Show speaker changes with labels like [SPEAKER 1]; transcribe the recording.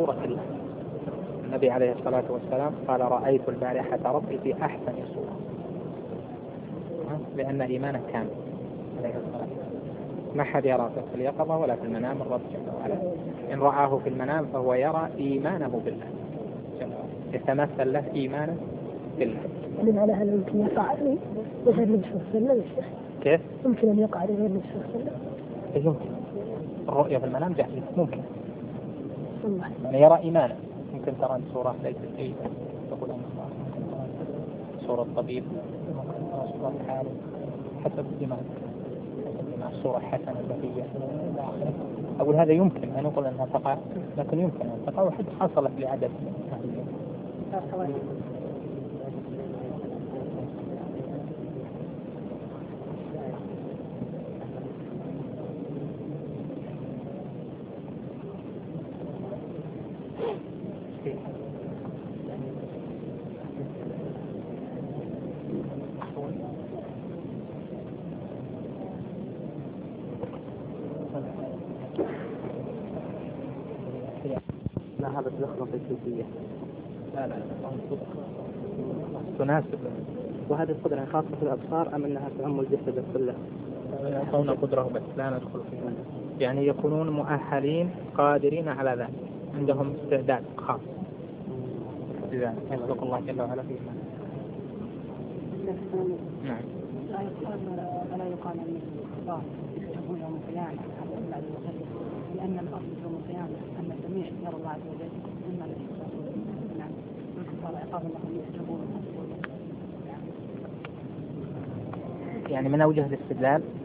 [SPEAKER 1] صورة الله. النبي عليه الصلاة والسلام قال رأيت البارحة ربي في أحسن صورة، لأن إيمانه كامل عليه الصلاة والسلام. ما حد يرى في اليقظة ولا في المنام الرب جل وعلا. إن رآه في المنام فهو يرى إيمانه بالله جل وعلا، يتمثل له إيمانه بالله.
[SPEAKER 2] يعني على هل يمكن يقع لي غير النبي صلى الله عليه وسلم؟
[SPEAKER 1] كيف؟
[SPEAKER 2] يمكن أن يقع لي غير النبي صلى الله عليه وسلم؟
[SPEAKER 1] يمكن. الرؤية في المنام جائزة، ممكن.
[SPEAKER 2] والله.
[SPEAKER 1] يعني يرى إيمانه. ممكن ترى صورة ليست جيدة تقول أن الله، ممكن ترى صورة طبيب، ممكن ترى صورة حال، حسب إيمانك، صورة حسنة بهية إلى آخره. أقول هذا يمكن أن نقول أنها تقع، لكن يمكن أن تقع وحد حصلت لعدد أهل.
[SPEAKER 3] لا هذا تدخل في الكيفية.
[SPEAKER 1] لا تناسب.
[SPEAKER 3] وهذه القدرة خاصة في الأبصار أم أنها تعم الجسد كله؟
[SPEAKER 1] يعطون قدرة بس لا ندخل فيها. يعني يكونون مؤهلين قادرين على ذلك، عندهم استعداد خاص لذلك يخلق الله جل وعلا فيه. نعم.
[SPEAKER 4] ألا يقال أن الأخبار يكتبون يوم القيامة لأن الأصل يوم القيامة أن الجميع يرى الله عز وجل مما الذي يكتبون. نعم. والكفار عقاب الله يكتبون.
[SPEAKER 1] يعني من أوجه الاستدلال